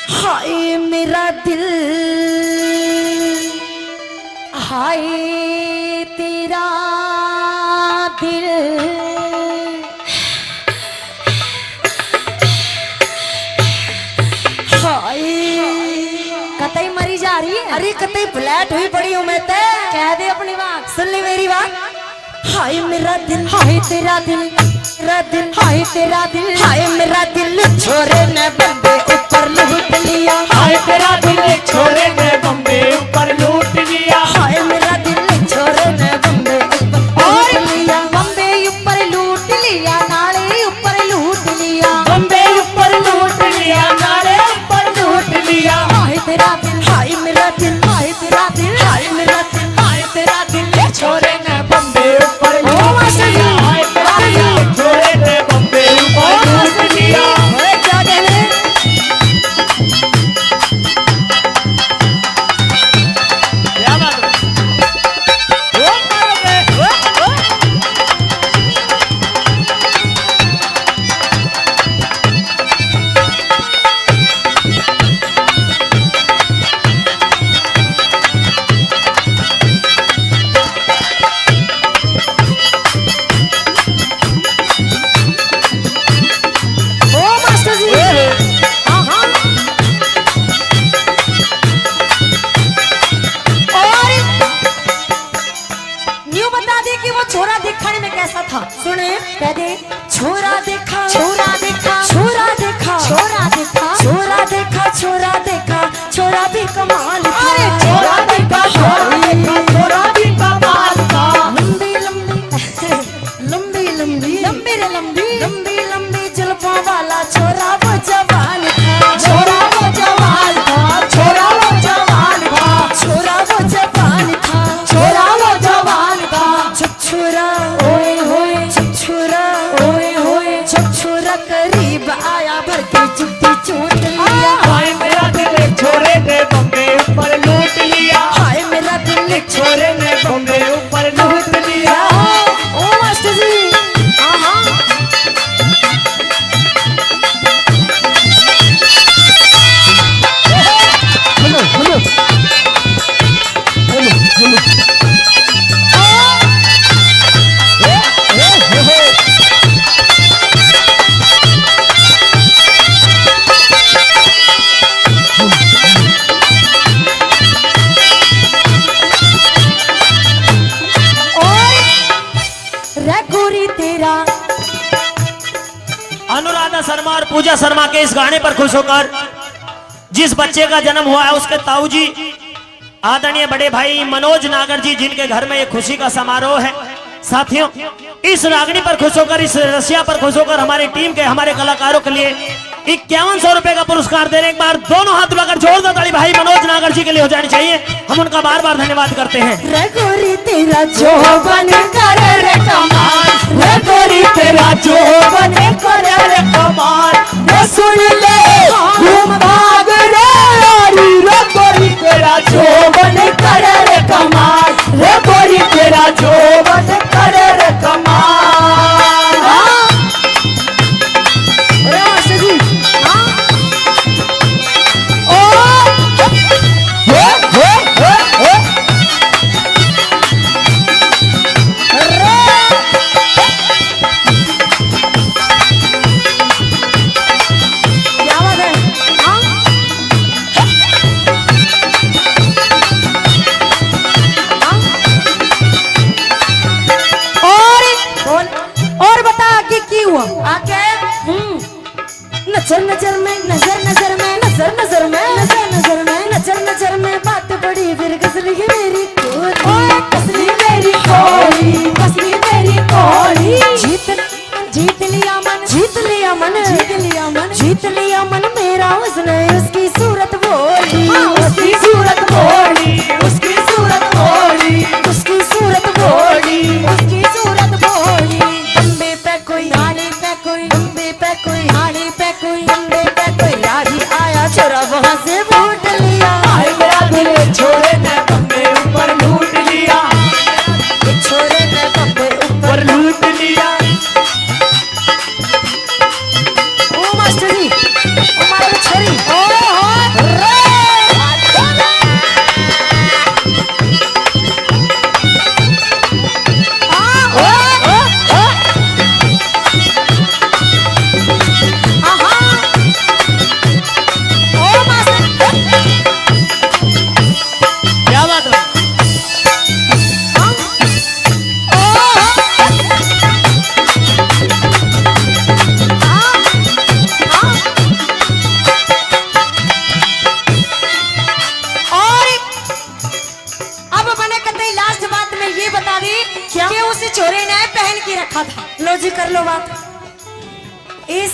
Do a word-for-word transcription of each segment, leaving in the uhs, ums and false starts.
हाय मेरा दिल, हाय तेरा दिल, हाय कतई मरी जा रही है। अरे कतई फ्लैट हुई पड़ी हूँ मैं ते। कह दे अपनी बात, सुन ले मेरी बात। हाय मेरा दिल, हाय तेरा दिल, तेरा दिल, हाय तेरा दिल, हाय मेरा दिल छोरे ने बम्बे ऊपर लूट लिया। हाय तेरा दिल छोरे ने बम्बे ऊपर लूट लिया। हाय मेरा दिल छोरे ने बम्बे ऊपर लूट लिया। बम्बे ऊपर लूट लिया, नाले ऊपर लूट लिया। बम्बे ऊपर लूट लिया, नाले ऊपर लूट लिया। हाय तेरा दिल, हाय मेरा दिल, हाय तेरा दिल, हाय मेरा दिल, हाय तेरा दिल छोरे ने बम्बे ऊपर ओ लूट मास्टर जी, लिया। हाय तेरा दिल छोरे ने बम्बे ऊपर लूट लिया। ओए क्या कह रहे? क्या बात है? ओ मारो बे, ओ, ओ। ओ मास्टर जी, हाँ हाँ। और न्यू बता दे कि वो छोरा दिखने में कैसा था। सुने, कह दे छोरा देखा, छोरा देखा, छोरा देखा, छोरा देखा, छोरा देखा, छोरा देखा, छोरा भी कमाल था। अरे छोरा देखा, छोरा देखा, छोरा भी कमाल था। लंबी लंबी लंबी लंबी लंबी रे लंबी लंबी लंबी जुल्फों वाला छोरा वो जवान था। छोरा वो जवान था, छोरा वो जवान था, छोरा वो जवान था, छोरा वो जवान था। छुछुरा ओए होए, छुछुरा ओए होए, छुछुरा करीब आया भर के जुत्ती चूट लिया। हाय मेरा दिल छोरे ने बम्बे ऊपर लूट लिया। हाय मेरा दिल छोरे ने बम्बे ऊपर लूट लिया। ओ मास्टर जी, हाँ हाँ। हेलो हेलो हेलो हेलो रे गोरी तेरा अनुराधा शर्मा और पूजा शर्मा के इस गाने पर खुश होकर जिस बच्चे का जन्म हुआ है उसके ताऊ जी आदरणीय बड़े भाई मनोज नागर जी, जिनके घर में एक खुशी का समारोह है। साथियों, इस रागनी पर खुश होकर, इस रसिया पर खुश होकर हमारी टीम के, हमारे कलाकारों के लिए इक्यावन सौ रुपए का पुरस्कार दे रहे। एक बार दोनों हाथ उठाकर जोरदार ताली भाई मनोज नागर जी के लिए हो जानी चाहिए। हम उनका बार बार धन्यवाद करते हैं। रे गोरी तेरा जोबन करे रे कमाल, रे गोरी तेरा जोबन करे रे कमाल। रे सुन ले घूम भाग रे यारी, रे गोरी तेरा जोबन करे रे कमाल। रे गोरी तेरा जोबन करे रे कमाल। हाँ? अरे मास्टर जी, हाँ। ओ हे हे हे हे क्या बात है?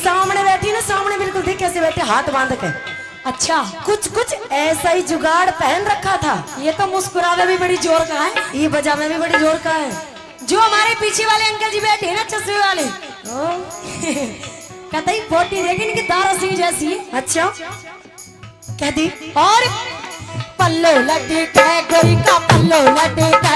सामने बैठी ना, सामने बिल्कुल देख कैसे बैठे, हाथ बांध के। अच्छा, कुछ कुछ ऐसा ही जुगाड़ पहन रखा था। ये तो मुस्कुरावे भी बड़ी जोर का है, ये बजा में भी बड़ी जोर का है। जो हमारे पीछे वाले अंकल जी बैठे हैं ना, चश्मे वाले, कतई पोटी देखी इनकी दारा सिंह जैसी है। अच्छा, कह दी। और पल्लो लटके गोरी का, पल्लो लटके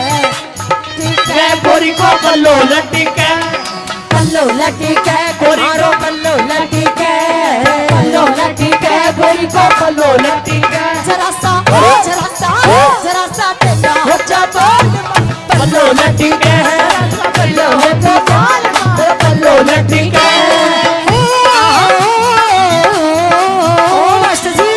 गोरी को पल्लो लटके, पल्लो लटके गोरी को, पल्लो लटके, पल्लो लटके गोरी को, पल्लो लटके। जरा सा जरा सा जरा सा तेरा हो जा बोल, पल्लो लटके, पल्लो लटके, पल्लो लटके। ओ मास्टर जी,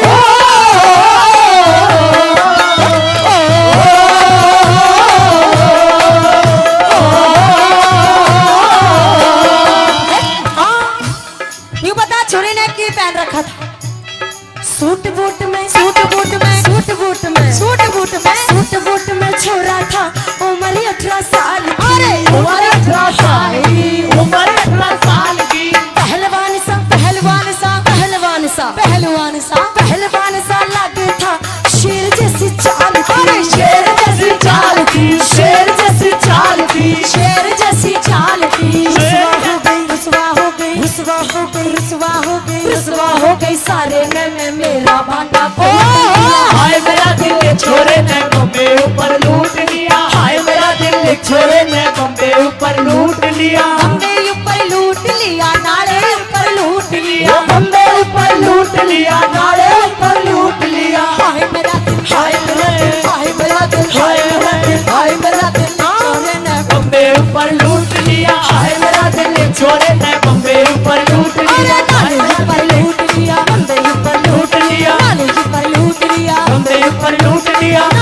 छोरी ने की पहन रखा था, सूट बूट में, सूट बूट में, सूट बूट में, सूट बूट में, सूट बूट में छोरा था उम्र अठारह साल। अरे उम्र अठारह साल की, उम्र अठारह साल की। पहलवान सा, पहलवान सा, पहलवान सा, पहलवान सा, पहलवान सा लगता था, शेर जैसी चाल थी। अरे शेर जैसी चाल थी, शेर जैसी चाल थी, शेर जैसी चाल थी। रुसवा हो गई, रुसवा हो गई, रुसवा हो गई, रुसवा हो गई, रुसवा हो गई सारे में, में मेरा भांडा पलट दिया। हाय मेरा दिल छोरे ने बम्बे ऊपर लूट लिया, हाय मेरा दिल छोरे ने बम्बे ऊपर लूट लिया, बम्बे ऊपर लूट लिया, नाले ऊपर लूट लिया, बम्बे ऊपर लूट लिया, नाले ऊपर लूट लिया। हाय मेरा दिल, हाय मेरा दिल, हाय मेरा दिल, हाय मेरा दिल, हाय मेरा दिल छोरे ने बम्बे ऊपर लूट लिया, हाय मेरा दिल छोरे ने बम्बे ऊपर लूट लिया, नाले ऊपर लूट लिया, बम्बे ऊपर लूट लूट लिया, नाले ऊपर लूट लिया, बम्बे ऊपर लूट लिया।